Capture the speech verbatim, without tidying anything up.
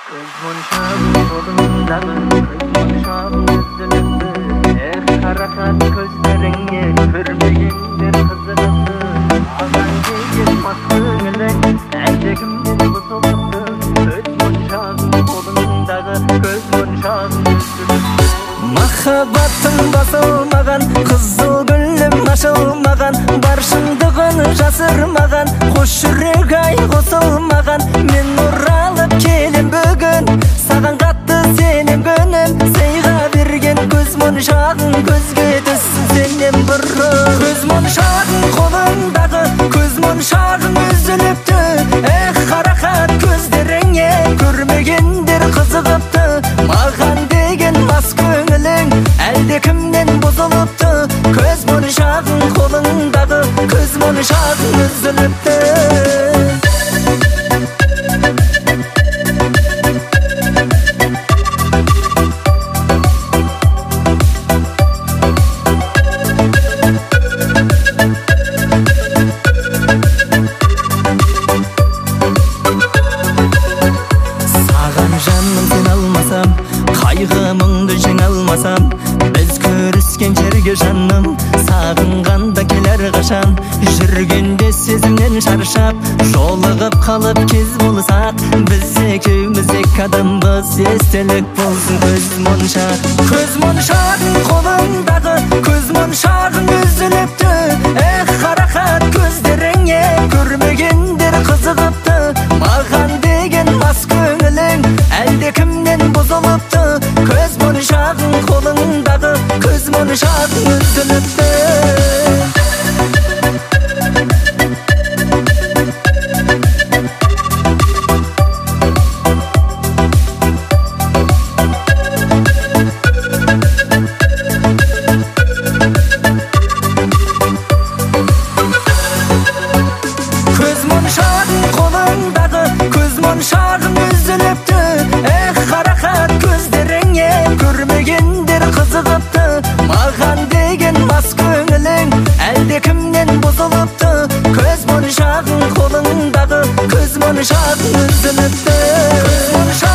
Monşağın kolundağı monşağın üzülüptü. Eh karakat gözlerine körmegendir kızılıptı. Ağan geyip maskınılı eldekimden buzuluptı. Göz monşağın kolundağı göz monşağın üzülüptü. Mahabbatın basılmagan, kızıl gülüm aşılmagan, barşındığın жасырмаған, hoş yürek ay қосылмаған. Men оралып келем бүгін, саған қатты сенем гөнім. Сыйға берген көз моншағың көзге түссін сенен бұрын. Көз моншағың қолыңдағы, көз моншағың үзіліпті. Эх қарақат көздеріңе көрмегендер қызығыпты. Маған деген мас көңілің әлде кімнен бұзылыпты. Көз моншағың қолыңдағы, көз моншағың үзіліпті. Қайғымыңды жеңе алмасам, біз көріскен жерге жаным, сағынғанда келер қашан. Жүргенде сезімнен шаршап, жолығып қалып кез болсақ, біз екеуміз екі адамбыз, естелік болсын көз моншақ. Көз моншағың қолыңдағы, көз моншағың үзіліпті. Эх қарақат көздеріңе көрмегендер қызығыпты. Маған деген мас көңілің әлде кімнен бұзылыпты. Көз моншағың қолыңдағы, көз моншағың үзіліпті. Көз моншағың қолыңдағы, көз моншағың үзіліпті. Эх қарақат көздеріңе көрмегендер қызығыпты. Маған деген мас көңілің әлде кімнен бұзылыпты. Көз моншағың қолыңдағы, көз моншағың үзіліпті.